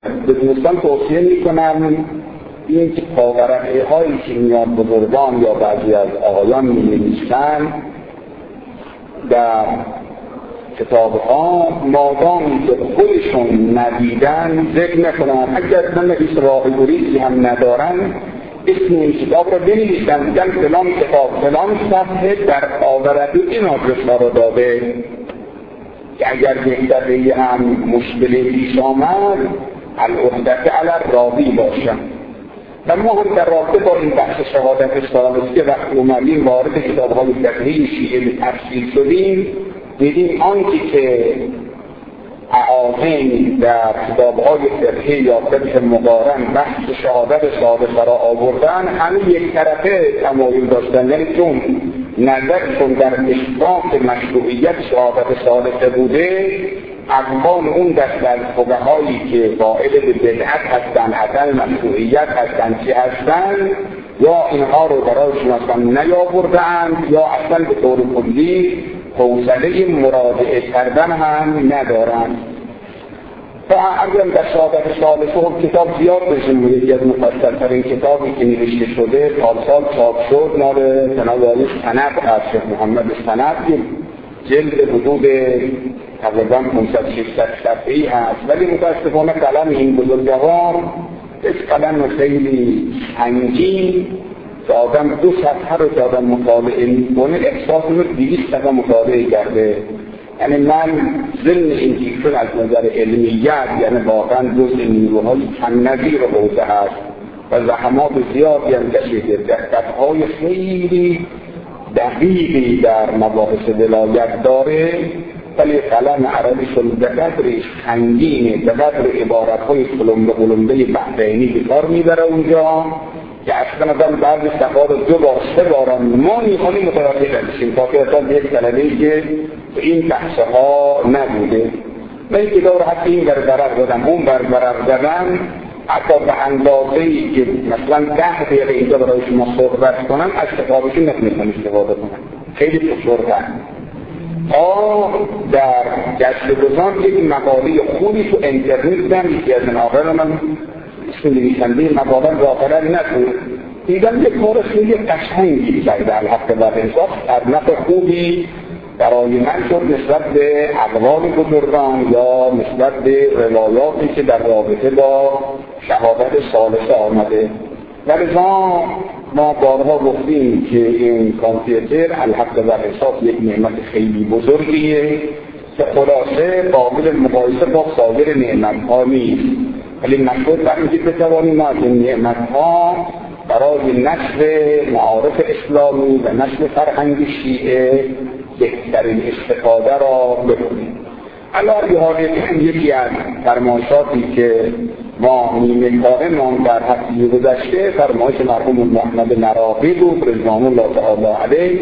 به دوستان توصیه میکنم این که پاورقی هایی که میاد بزرگان یا بعضی از آقایان می‌نویسن در کتاب‌ها مادامی که خودشون ندیدن ذکر نکنن، اگر من هیچ راه گریزی هم ندارن اسم این کتاب را بنویسن، میگن فلان کتاب فلان صفحه در پاورقی این آدرس را داده که اگر یک دفعه هم مشکلی پیش آمد العهدة علی الراوی باشن. و ما هم در رابطه با این بحث شهادت ثالثی وقتی اومدیم وارد کتاب‌های فقهی شیعه تفصیل شدیم، دیدیم آنچه که اعاظم در کتاب‌های فقهی یا فقه مقارن بحث شهادت ثالثه را آوردن همه یک طرفه تمایل داشتن، یعنی چون نظرشون در اثبات مشروعیت شهادت ثالثه بوده، اقوال اون دست از فقهایی که قائل به بدعت هستن، عدم مشروعیت هستن چی هستن، یا اینها رو برایشون اصلا نیاوردن یا اصلا به طور کلی حوصله مراجعه کردن هم ندارن. و اگر در شهادت ثالثه کتاب زیاد بشیم، یکی از مفصل‌ترین کتابی که نوشته شده سال چاپ شد مال جناب عالی سند از شیخ محمد سند، جلد حدود تقریبا 500-600 صفحه‌ای هست، ولی متاسفانه قلم این بزرگوار قلم خیلی سنگین که آدم 2 صفحه رو که آدم مطالعه می‌کنه احساس رو 200 صفحه مطالعه کرده. یعنی من ضمن این چیزون از نظر علمیت یعنی واقعا جز نیروهای کم نظیر حوزه هست و زحمات زیادی هم کشیده، دقت‌های خیلی دقیقی در مباحث ولایت داره، ولی قلم عربیش به قدری سنگینه، به قدر عبارت‌های قلمبه بحرینی به کار میبره اونجا که اصلا آدم بعضی صفحات رو 2 بار 3 بار ما میخونیم متوجه نمیشیم تا که اصلا یک کلمه‌ای که این بحث‌ها نبوده. من این کتاب رو حتی این برقرار دادم اون برقرار دادم، حتی به اندازه‌ای که مثلا 10 دقیقه اینجا برای شما صحبت کنم از کتابشون نتونستم استفاده کنم، خیلی فشرده. در گشتگزار یک مقاله خوبی تو اینترنت دیدم، یکی از این آقایان من اسم نویسنده مقاله رو آخرا نکنم، دیدم یک کار خیلی قشنگی کرده الحق و انصاف در نفع خوبی برای من شد نسبت به اقوال بزرگان یا نسبت به روایاتی که در رابطه با شهادت ثالثه آمده. ولذا ما بارها گفتیم که این کامپیوتر الحق و انصاف یک نعمت خیلی بزرگیه که خلاصه قابل مقایسه با سایر نعمت‌ها نیست، ولی مشروط بر اینکه بتوانیم ما از این نعمت‌ها برای نشر معارف اسلامی و نشر فرهنگ شیعه بهترین استفاده را بکنیم. علاوه حال یکی از فرمایشاتی که ما نیمه کارمان در هفته گذشته فرمایش مرحوم محمد نراقی بود رضوان الله تعالی علیه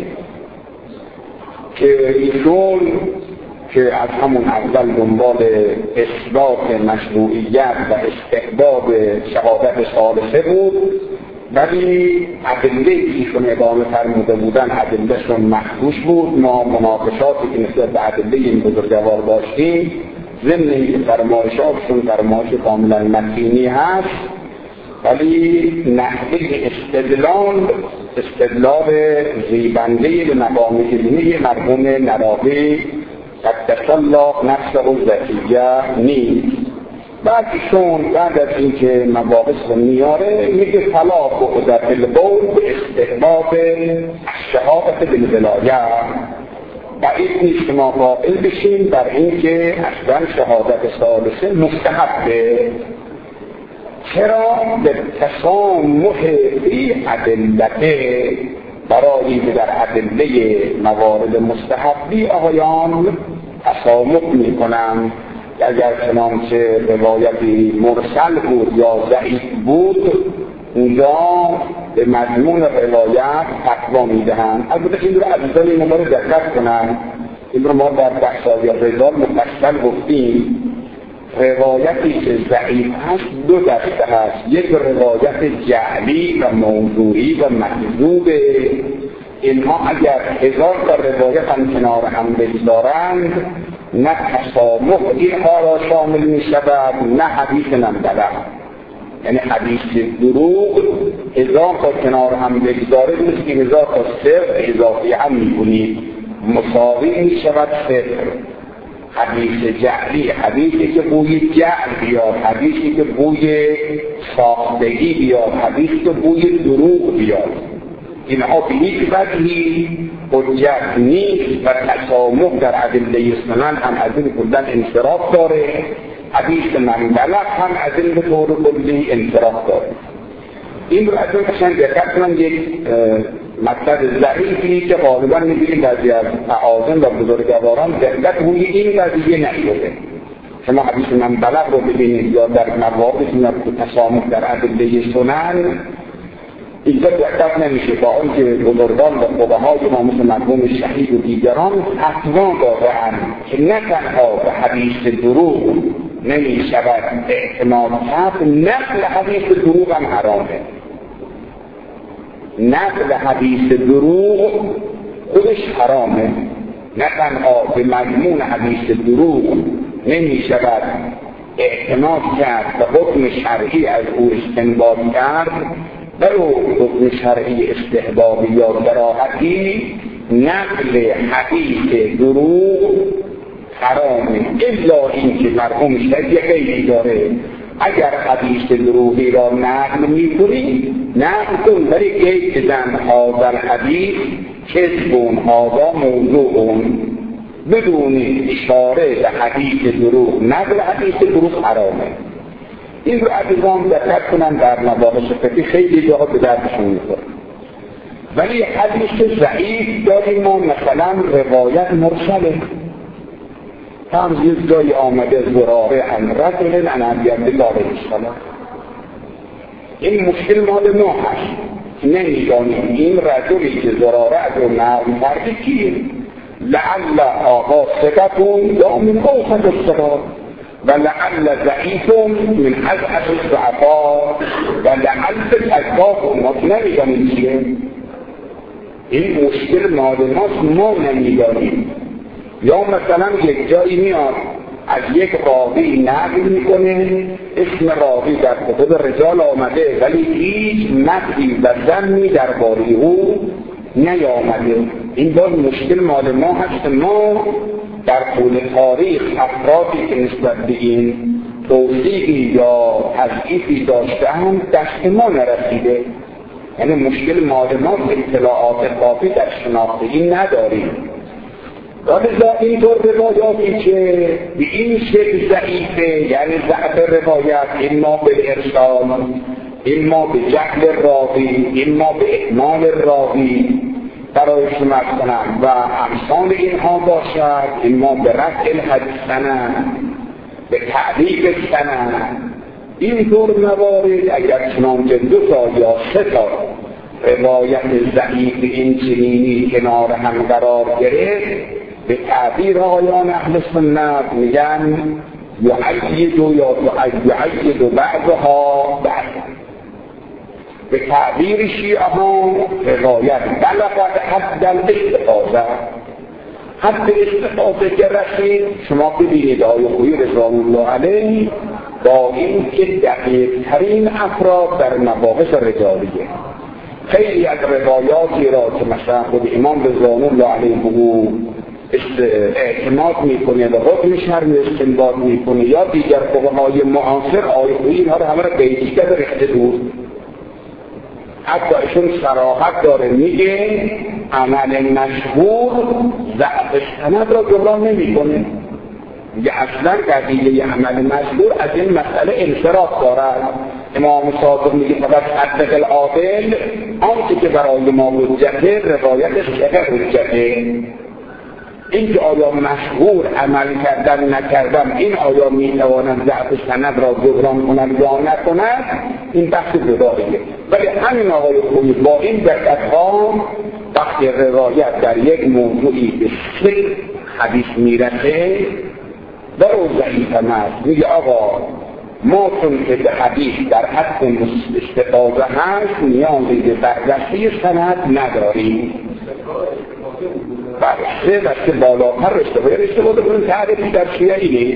که ایشون که از همون اول دنبال اثبات مشروعیت و استحباب شهادت ثالثه بود، ولی ادله ایشون ادامه فرموده بودن ادلهشون مخدوش بود. ما مناقشاتی که نسبت به ادله این بزرگوار داشتیم ضمن این فرمایشاتشون فرمایش کاملا متینی هست، ولی نحوه استدلال زیبنده به مقام علمی مرحوم نراقی قدس الله نفسه الزکیه نیست. بعد از اینکه مباحث رو میاره میگه فلا بعد فی القول باستحباب الشهادة بالولایه، بعید نیست که ما قائل بشیم بر اینکه اصلا شهادت ثالثه مستحبه. چرا؟ به تسامح فی ادلته، برای که در ادله موارد مستحبی آقایان تسامح میکنن. اگر چنانچه روایتی مرسل بود یا ضعیف بود اونجا به مضمون روایت فتوا میدهند. البته این رو عزیزان این مورد دقت کنند، این رو ما در بحث‌های رضا مفصل گفتیم. روایتی که ضعیف هست 2 دسته هست، یک روایت جعلی و موضوعی و مکذوب. اینها اگر 1000 تا روایت هم کنار هم بگذارند نه تسامح اینها را شامل می شود، نه حدیث منبلغ. یعنی حدیث دروغ هزار تا کنار هم بگذاره نیست که هزار تا صفر اضافی هم می کنید، مساوی می شود صفر. حدیث جعلی، حدیثی که بوی جعل بیاد، حدیثی که بوی ساختگی بیاد، حدیثی که بوی دروغ بیاد، اینها به هیچ وجهی حجت نیست و تسامح در ادله سنن هم از این کلن انصراف داره، حدیث منبلغ هم از این به طور کلی انصراف داره. این رو از این قشنگ دقت کنم یک مطلب ضعیفی که غالبا می‌بینیم بعضی از اعاظم و بزرگواران دقت روی این قضیه نشده. شما حدیث منبلغ رو ببینید یا در مواردی که تسامح در ادله سنن اینجا دقت نمیشه، با اون که بزرگان و فقهای ما مثل مرحوم شهید و دیگران فتوا داده‌اند که نه تنها به حدیث دروغ نمی شود اعتماد کرد، نقل حدیث دروغ هم حرامه. نقل حدیث دروغ خودش حرامه، نه تنها به مضمون حدیث دروغ نمی شود اعتماد کرد و حکم شرعی از او استنباط کرد، برو حکم شرعی استحبابی یا کراهتی، نقل حدیث دروغ حرامه، الا این که مرحوم شرعی غیری داره. اگر حدیث دروغی را نقل می‌کنی، نقل کن برای که زن هذا الحدیث کذب هذا موضوع، بدون اشاره به حدیث دروغ نقل حدیث دروغ حرامه. این رو عزیزان دقت کنن، در مباحث فقهی خیلی جاها به دردشون می‌خوره. ولی حدیث ضعیف داریم ما، مثلا روایت مرسله، هم یک جای آمده زراره عن رجل عن ابی عبدالله علیه السلام. این مشکل مال ما هست، نمیدانیم این رجلی که زراره رو نقل کرده کیه، لعل آقا ثقتون یا من اوثق الثقات و لعل ضعیفون من اضعف الضعفاء و لعل کذاب، ما نمیدانیم چیه. این مشکل مال ماست، ما نمیدانیم. یا مثلا یک جایی میاد از یک راوی نقل میکنه، اسم راوی در کتب رجال آمده ولی هیچ مدحی و ذمی درباره او نیامده. این باز مشکل مال ما هست. ما در طول تاریخ افرادی که نسبت به این توصیفی یا تضعیفی داشته‌اند دست ما نرسیده. یعنی مشکل مال ما اطلاعات کافی در شناخت این نداریم. لذا اینطور روایاتی که به این شکل ضعیفه، یعنی ضعف روایت، اما به ارسال، اما به جهل راوی، اما به اهمال راوی برای شمار کنم و امثال اینها باشد، اما به رفع الحدیث سند، به تعلیق سند. اینطور موارد اگر چنانچه 2 تا یا 3 تا روایت ضعیف این چنینی کنار هم قرار گرفت، به تعبیر آیان اهل سنت میگن یعید بعضها بعض. به تعبیر شیعه ها روایت بلغت حد الاستفاضه، حد استفاضه که رسید. شما ببینید آیه خویی رضوان الله علیه با این که دقیق ترین افراد در مباحث رجالیه، خیلی از روایاتی را که مثلا خود امام رضوان الله علیه اعتماد میکنه و حکم شرعی استنباط میکنه، یا دیگر فقهای معاصر آیه اینها رو همه رو بیشتر ریخته دور. حتی ایشون صراحت داره میگه عمل مشهور ضعف سند را جبران نمیکنه. میگه اصلا قضیه عمل مشهور از این مسئله انصراف دارد. امام صادق میگه فقط حد العادل آنچه که برای ما حجته روایت شیعه حجته. این که آیا مشهور عمل کردن نکردن، این آیا میتوانند ضعف سند را جبران کنند یا نکنند، این بحث جداییه. ولی همین آقای خویی با این دقت‌ها وقتی روایت در یک موضوعی به 3 حدیث میرسه در او ضعیف است، میگه آقا ما چون که حدیث در حد استفاضه هست نیازی به بررسی سند نداریم. سه دسته بالاتر رشته باید اشتباه کنیم. تعریفی در شیعه اینه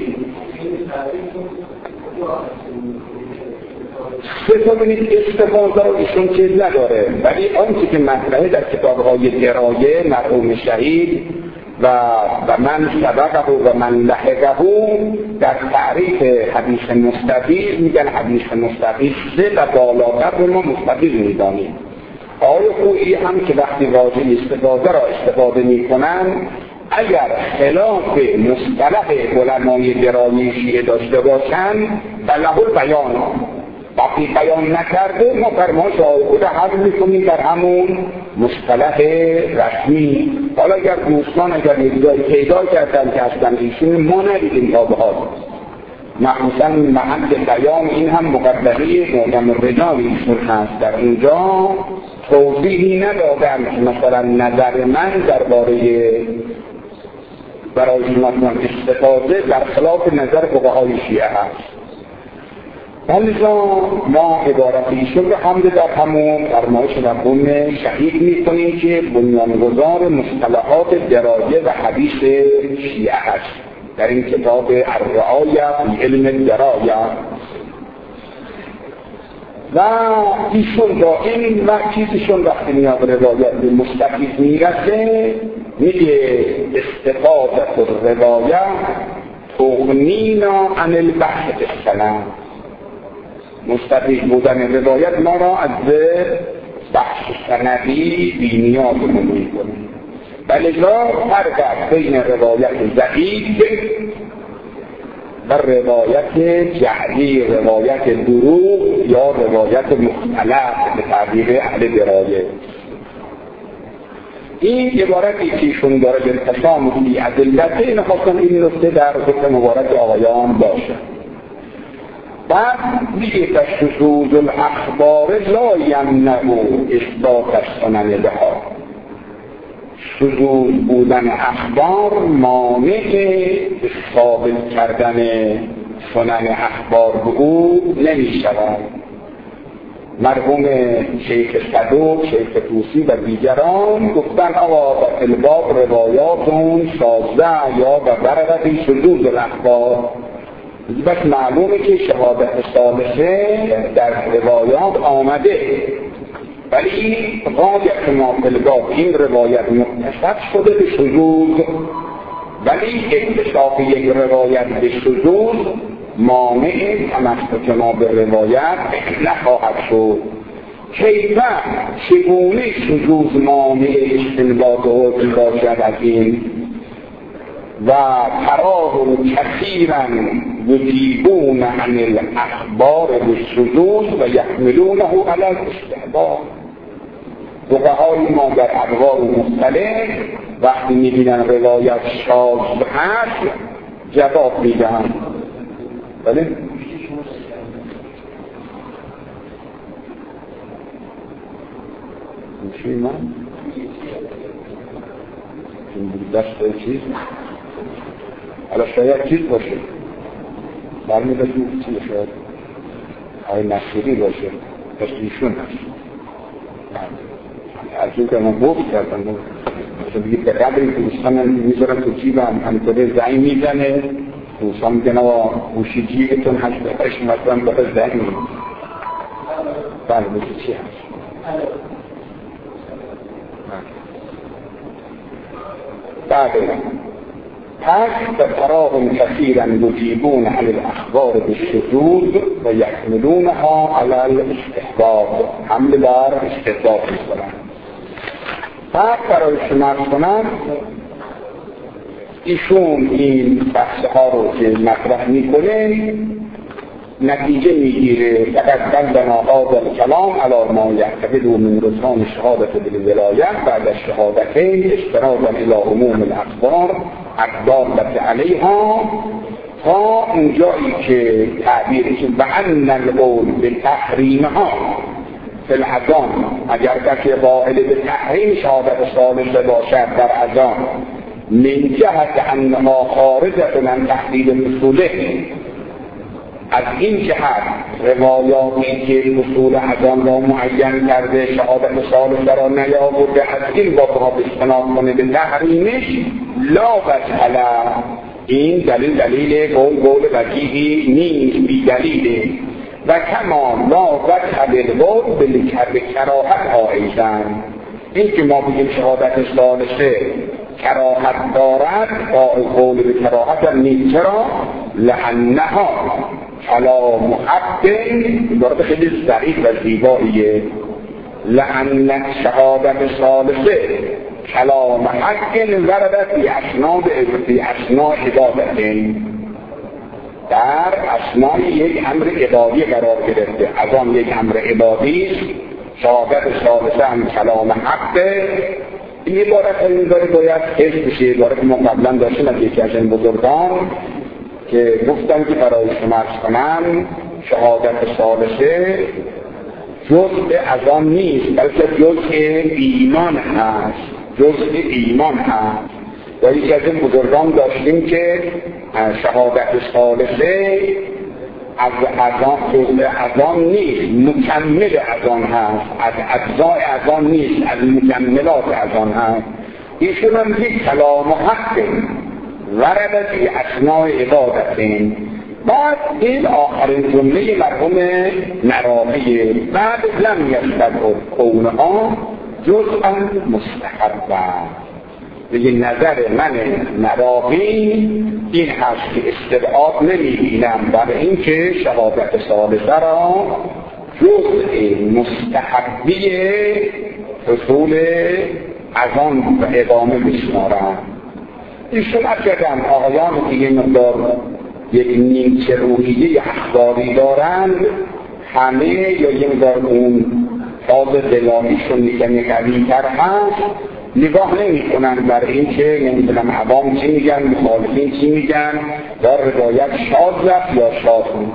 سه تا بینید استفاده رو ایشون چیز نداره، ولی آنچه که مطرحه در کتاب‌های درایه مرحوم شهید و من سبقه و من لحقه در تعریف حدیث مستفیض میگن حدیث مستفیض سه و بالاتر رو ما مستفیض میدانیم. آیه خویی هم که وقتی واژه استفاده را استفاده میکنن اگر خلاف مصطلح علمای درایه شیعه داشته باشن بله البیان، وقتی بیان نکرده ما فرمایش آورده حل میکنیم در همون مصطلح رسمی. حالا اگر دوستان اگر یکجایی پیدا کردن که اصلا ایشون ما ندیدیم تا به حال، مخصوصا محل بیان این هم مقدمه معجم الرجال ایشون هست، در اونجا توضیحی ندادم که مثلا نظر من درباره برای شناختن استفاده در خلاف نظر فقهای شیعه هست. لذا ما عبارت ایشون به حمد در همون فرمایش مرحوم شهید میکنیم که بنیانگذار مصطلحات درایه و حدیث شیعه هست در این کتاب الرعایه علم درایه. و ایشون با این و چیزشون وقتی میاد روایت به مستفیض میرسه میگه استفاده الروایه تغنینا عن البحث السلام. مستفیض بودن روایت ما را از بحث سندی بی‌نیازمون میکنه. بلکه فرق بین روایت ضعیف و روایت جعلی، روایت دروغ یا روایت مختلف به تعبیر اهل درایه. این عبارتی که ایشون داره به تسامحی ادلته، این خواستن این نکته در ذکر مبارک آقایان باشه. بعد میگه شذوذ الاخبار لا یمنع اثبات السنن بها. شذوذ بودن اخبار مانع ثابت کردن سنن اخبار به او نمی شود. مرحوم شیخ صدوق، شیخ طوسی و دیگران گفتن آقا الباب روایاتون شاذه یا و برقی شذوذ الاخبار. بس معلومه که شهادت صالحه در روایات آمده، ولی غایت ما الباب این روایت متصف شده به شذوذ، ولی اکتشاف یک روایت به شذوذ مانع تمسک ما به روایت نخواهد شد. کیفه چگونه شذوذ مانع استنباط حکم باشد از این؟ و تراهم کثیرا یجیبون عن الاخبار بالشذوذ و یحملونه علی الاستحباب. فقهای ما در ابواب مختلف وقتی میبینن روایت شاذ هست جواب میدن. بله میشه من این دست چیز حالا شاید چیز باشه برمیداشت چیز شاید های نصیری باشه تشریشون هست از این که من گفت کردم مثلا بگید به قدری که دوستان میذارم تو جیبم همینطوره زنگ میزنه دوستان میگن آقا گوشی جیبتون هست بهش مثلا بخواه زنگ میزنه بله بگید چی هست بله پس تراهم كثيرا يجيبون عن الاخبار بالشذوذ ويحملونها على الاستحباب. حمل بر استحباب میکنن. پس برای شما کنن ایشون این بحثها رو که مطرح میکنه نتیجه میگیره فقط بندنا هذا الكلام على ما يعتقد من رسان شهادت بالولایت بعد الشهادتين استنادا الى عموم الاخبار الدالة علیها تا اونجایی که تعبیرش و ان القول بتحریمها فی الاذان اگر کسی قائل به تحریم شهادت صالح باشد در اذان من جهت انها خارجه من تحدید اصوله از این جهت روایاتی که اصول اذان را معین کرده شهادت ثالثه را نیاورده از این بابها استناد کنه به تحریمش لا وجه له، این دلیل قول وجیهی نیست، بی دلیله. و کما لا وجه للقول بالکراهت ایضا، این که ما بگیم شهادت ثالثه کراهت دارد قول به کراهت نیست. چرا؟ لانها کلام حق، عبارت خیلی ظریف و زیباییه. لان شهادت ثالثه کلام حق وردت فی اثناء عبادت، در اثناء یک امر عبادی قرار گرفته. از آن یک امر عبادی شهادت ثالثه هم کلام حقه. این عبارت این داره باید حفظ بشه. عبارت ما قبلا داشتیم از یکی از این بزرگان که گفتن که برای شما عرض کنم شهادت ثالثه جزء از آن نیست، بلکه جزء ایمان هست، جزء ایمان هست. و یکی از این بزرگان داشتیم که شهادت ثالثه از آن نیست، مکمل از آن هست، از اجزای از آن نیست، از مکملات از آن هست. ایشون هم یک کلام حق ورد فی اثناء عبادت. بعد این آخرین جمله مرحوم نراقیه، بعد لم یستدعوا کونها جزءا مستحبا. به نظر من نراقی این هست که استبعاد نمی‌بینم برای اینکه شهادت ثالثه را جزء مستحبی حصول اذان و اقامه بشمارم. ایشون اکدن آقایان که یه مقدار یک نیمچه روحیه اخباری دارند، همه یا یه مقدار اون فاز دلالیشون کمی قوی‌تر هست، نگاه نمی کنن برای این که نمیدونم عوام چی میگن، مخالفین چی میگن، یا روایت شاذ رفت یا شاذ بود.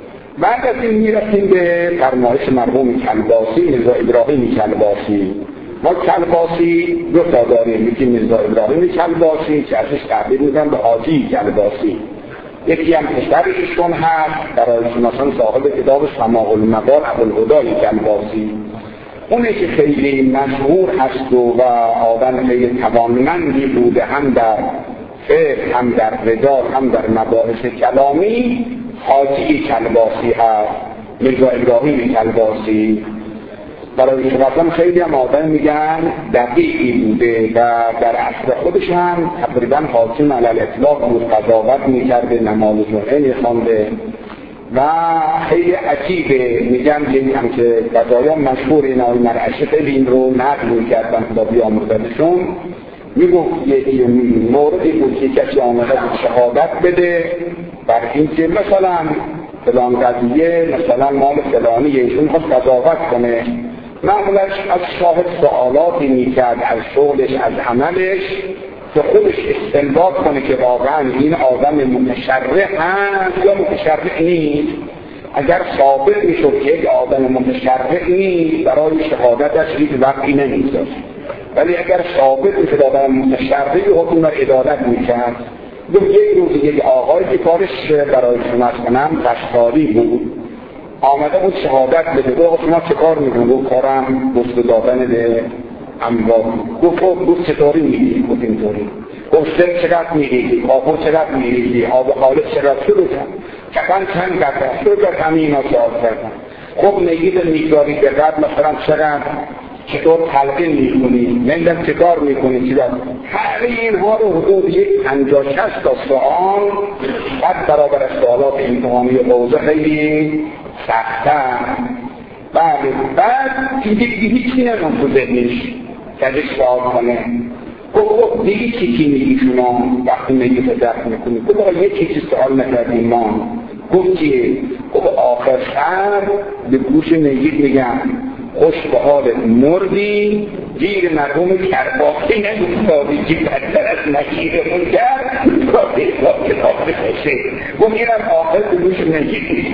بعد از این میرسیم به فرمایش مرحوم کلباسی، میرزا ابراهیم کلباسی. ما کلباسی دو تا داریم، یکی میرزا ابراهیم کلباسی که ازش تعبیر میکنن به حاجی کلباسی، یکی هم پسرشون هست برای شناسان صاحب کتاب سماع المقال ابوالهدی کلباسی. اونه که خیلی مشهور هست و آدم خیلی توانمندی بوده هم در فقه، هم در رجال، هم در مباحث کلامی، حاجی کلباسی هست، میرزا ابراهیم کلباسی. برای شما خیلی هم آدم میگن دقیقی بوده و در اصل خودش هم تقریبا حاکم علی الاطلاق بود، قضاوت میکرده، نماز جمعه میخوانده و خیلی عجیبه. میگم هم که قضایان مشهور این آقای مرعشی خیلی این رو نقل میکردن با بیاموزدشون. میگفت یک موردی بود که کسی آمده بود شهادت بده بر این که مثلا فلان قضیه مثلا مال فلانی ایشون خواست قضاوت کنه، معمولش از شاهد سوالاتی میکرد از شغلش، از عملش، که خودش استنباط کنه که واقعا این آدم متشرع هست یا متشرع نیست. اگر ثابت میشد که یک آدم متشرع نیست برای شهادتش هیچ وقتی نمیذاشت، ولی اگر ثابت میشد آدم متشرعی حکم را ادارت میکرد. یک روز یک آقایی که کارش برای شما کنم قشقاری بود آمده بود شهادت بده. گفت شما چه کار میکنم؟ گفت کارم گفت دادن به اموال. گفت چطوری میگی؟ گفت اینطوری. گفت سر چقدر میگی؟ کافور چقدر میگی؟ آب خالص چقدر شروع کن؟ کفن چند قدر؟ شروع کن همین اینا سوال کردن. خب نگید میگذاری به قدر مثلا چقدر؟ چطور تلقین میکنی؟ نمیدم چه کار میکنی؟ چی دارم؟ همه اینها رو حدود یک 50-60 تا سوال بعد برابر از سوالات امتحانی حوزه خیلی سختن. بعد دیگه هیچی نمون تو ذهنش که ازش سوال کنه. گفت دیگه چی میگی شما وقتی میگی تدرک میکنی؟ گفت یه چیزی سوال نکردیم ما. گفت چیه؟ گفت آخر سر به گوش نگید میگم خوش به حالت مردی، گیر مرحوم کرباسی نمیستادی که بدتر از نگیرمون کرد را به حساب کتاب بکشه. گفت اینم آخر به گوش نگید.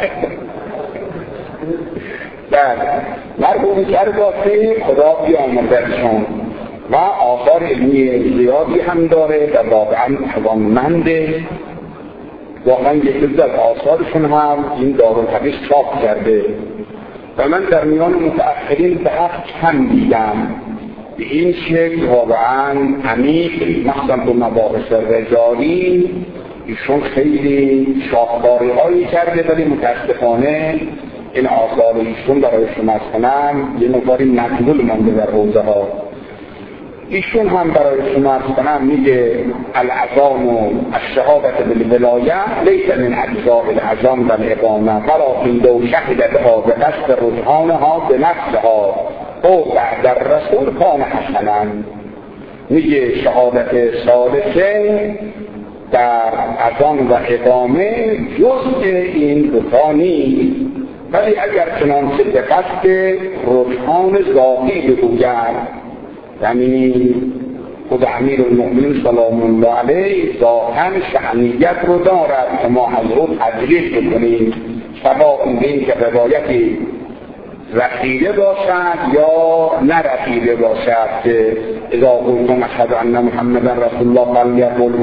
مرحوم کرباسی خدا بیامرزشون و آثار علمی زیادی هم داره و واقعا توانمنده واقعا یک از آثارشون هم این دارالحدیث چاپ کرده و من در میان متأخرین به حق کم دیدم به این شکل واقعا عمیق، مخصوصا تو مباحث رجالی ایشون خیلی شاهکاری هایی کرده، ولی متاسفانه این آثار ایشون برای شما کنم یه مقداری مجهول مانده در حوزه ها. ایشون هم برای شما کنم میگه الاذان و الشهادت بالولایه لیس من اجزاء الاذان و الاقامه ولکن لو شهدتها بقصد رجحانها بنفسها او بعد الرسول کان حسنا. میگه شهادت ثالثه در اذان و اقامه جزء این دوتا نیست، ولی اگر چنانچه به قصد رجحان ذاتی بگوید، یعنی خود امیرالمؤمنین سلام الله علیه ذاتاً شأنیت رو دارد که ما از او تجریح بکنیم، سواء این که روایتی رسیده باشد یا نرسیده باشد که اذا قلتم اشهد ان محمدا رسول الله فلیقل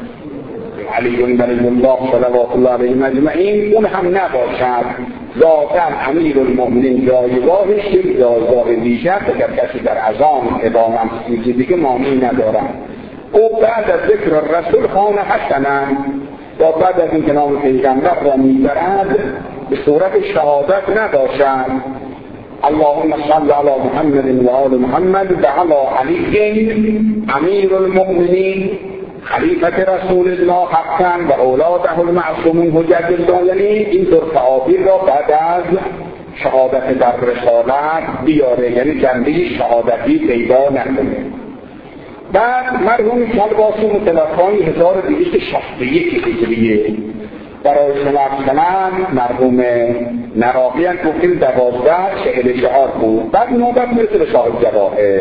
علی بن الله صلوات الله علیه اجمعین، اون هم نباشد. ذاتاً امیرالمؤمنین جایگاهش یک جایگاه دیگر اگر کسی در اذان اقامت چیزی دیگه مانعی ندارد. او بعد از ذکر رسول خوان حسنا و بعد از اینکه نام پیغمبر را میبرد به صورت شهادت نباشد اللهم صل علی محمد و آل محمد و علی علی امیرالمؤمنین خلیفت رسول الله حقا و اولاده المعصومون حجت الله، یعنی اینطور تعابیر را بعد از شهادت در رسالت بیاره، یعنی جنبه شهادتی پیدا نکنه. بعد مرحوم کلباسی متوفای 1261 هجریه برای شما کنم مرحوم نراقی هم گفتیم 1244 بود. بعد نوبت میرسه به صاحب جواهر.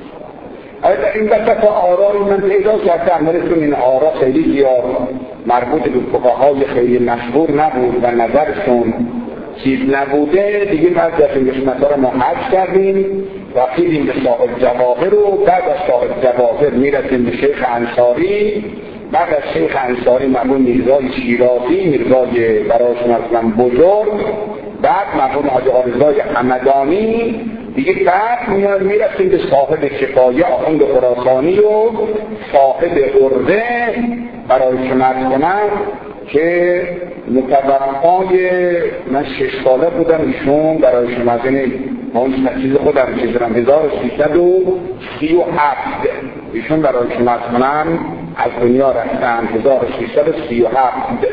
این وقت آرای من پیدا کردم، ولی این آرا خیلی زیاد مربوط به فقهای خیلی مشهور نبود و نظرشون چیز نبوده دیگه. بعد از این قسمت‌ها رو ما حذف کردیم، رسیدیم به صاحب جواهر و بعد از صاحب جواهر میرسیم به شیخ انصاری. بعد از شیخ انصاری مرحوم میرزای شیرازی، میرزای برایشون اصلا بزرگ، بعد مرحوم حاجی آرزای حمدانی دیگه. بعد میرسیم به صاحب کفایه آخوند خراسانی و صاحب ارده برای شما کنم که متوفای من 6 ساله بودم. ایشون برای شما اون چیز خودم چیزرم 1337 ایشون برای شما کنم از دنیا رفتن 1337.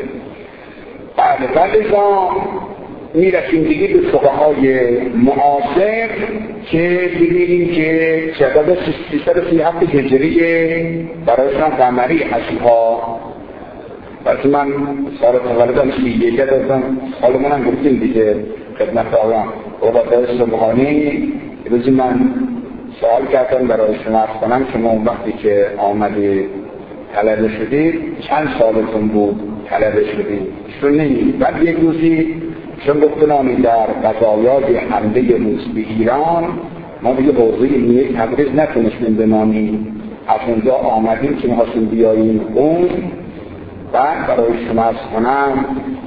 بعد میرسیم دیگه به فقهای معاصر که ببینیم که شدد 337 هجریه برایشان قمری هست ها. پس من سال تولدم 31 داشتم، حالا منم گفتیم دیگه خدمت آقایان رباطای سبحانی. روزی من سوال کردم برای شما کنم شما اون وقتی که آمدی طلبه شدید چند سالتون بود طلبه شدید؟ شون نمید. بعد یک روزی چون گفتنامی در قضایای حمله روس به ایران ما دیگه حوزه علمیه تبریز نتونستیم بمانیم، از اونجا آمدیم که می‌خواستیم بیاییم اون. بعد برای شما کنم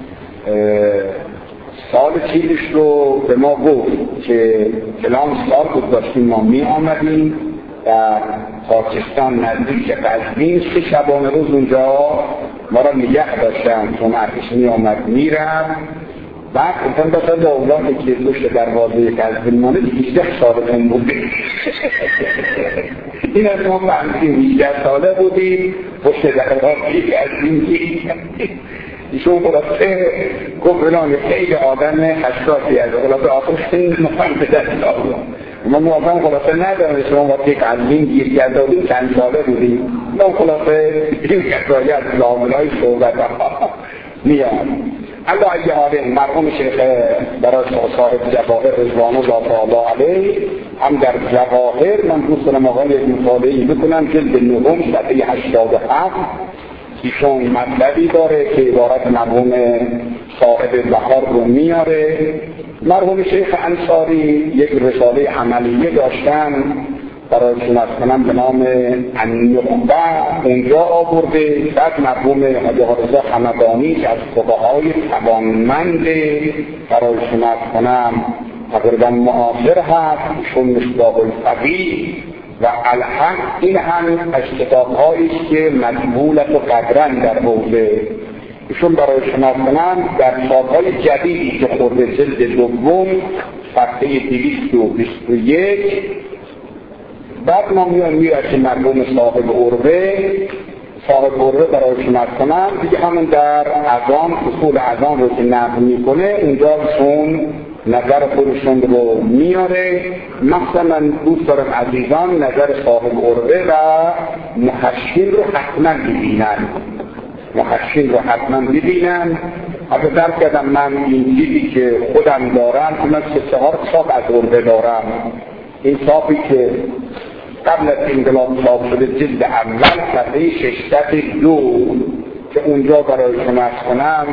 سال چیزش رو به ما گفت که فلان سال بود داشتیم ما می آمدیم در پاکستان نزدیک قزوین 3 شبانه روز اونجا ما را نگه داشتن چون ارتش می آمد می رفت. بعد گفتن داشتن به اولاقی که دوشت دروازه قزوین مانه 18 سالتون بوده. این از ما فهمیدیم 18 ساله بودیم پشت دروازه قزوین. ایشون خلاصه گفت بلان خیلی آدم حساسی از خلاصه آخر خیلی مهم به دست آدم ما موافقم خلاصه ندارم شما وقتی قزوین گیر کرده بودیم چند ساله بودیم ما خلاصه این قضایی از لاملای صحبت ها میاد. الله اگه حاله مرحوم شیخ برای صاحب جواهر رضوان الله تعالی علیه هم در جواهر من دوستان آقای یک مطالعه‌ای بکنم جلد 9 صفحه 87 ایشون مطلبی داره که عبارت مرحوم صاحب بهار رو میاره. مرحوم شیخ انصاری یک رساله عملیه داشتن برای شما کنم به نام النخبه اونجا آورده. بعد مرحوم حاجی رضا همدانی که از فقهای توانمند برای شما کنم تقریبا معاصر هست، چون مصباح الفقیه و الحق، این هم از کتاب‌هایی که مقبولت و قدرن در حوزه ایشون برای شما کنم در چاپ‌های جدیدی که خورده جلد دوم صفحه 221. بعد ما میرسیم مرحوم صاحب عروه برای شما کنم دیگه همون در اذان، اصول اذان رو که نقل میکنه اونجا چون نظر خودشون رو میاره. مثلا دوست دارم عزیزان نظر صاحب عروه و محشین رو حتما ببینن. اگه درک کردم من این چیزی که خودم دارم، من 3 چاپ از عروه دارم. این چاپی که قبل از انقلاب چاپ شده جلد اول صفحه 602 که اونجا برای شما کنم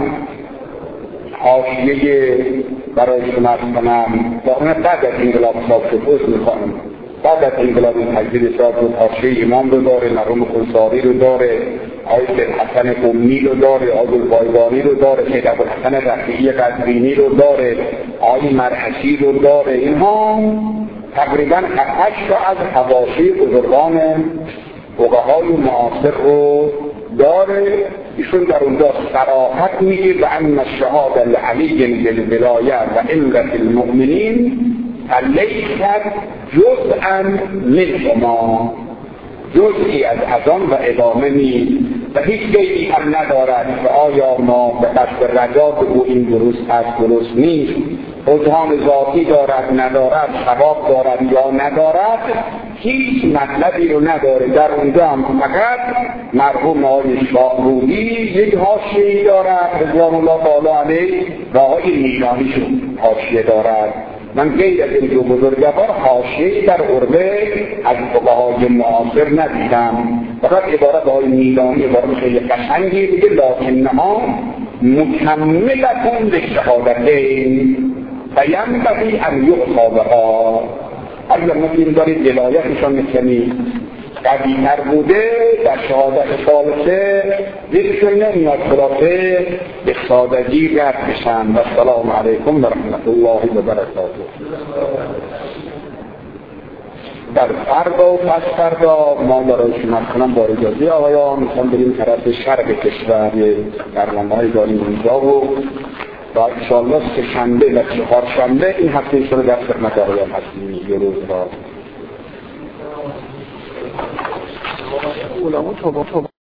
حاشیه برای شما کنم با اون بعد از انقلاب چاپ شده میخوانم. بعد از انقلاب این تجدید چاپ شد، حاشیه امام رو داره، مرحوم خلصاری رو داره، آقای سیدحسن قمی رو داره، آقای بایگانی رو داره، سید ابوالحسن رفیعی قزوینی رو داره، آقای مرحشی رو داره. اینها تقریبا 8 تا از حواشی بزرگان فقهای معاصر رو داره. ایشون در اونجا صراحت میگه و ان الشهاده لعلی بالولایه و امرة المؤمنین فلیست جزءا منهما، جزئی از اذان و ادامه نیست و هیچ قیدی هم ندارد و آیا ما به قصد رجا بگوییم درست است درست نیست، رجحان ذاتی دارد ندارد، ثواب دارد یا ندارد، هیچ مطلبی رو نداره. در اونجا هم فقط مرحوم آقای شاهرودی یک حاشیه‌ای دارد رضوان الله تعالی علیه و آقای میلانیشون حاشیه دارد. من غیر از این دو بزرگوار حاشیه‌ای در عروه از فقهای معاصر ندیدم. فقط عبارت آقای میلانی عبارت خیلی قشنگی میگه لکنها مکملتون للشهادتین فینبغی ان یعطی بها. اگر ممکن دارید ولایتشان کمی قوی‌تر بوده در شهادت ثالثه دیدشون نمیاد خلاصه به سادگی رد بشن. و السلام علیکم و رحمت الله و برکاته. در فردا و پس فردا ما برای شما کنم با اجازه آقایان میخوام بریم طرف شرق کشور برنامه‌ای داریم اونجا و انشاءالله 3 شنبه و 4 شنبه این هفته ایشون در خدمت آقایان هستیم. یه روز را علما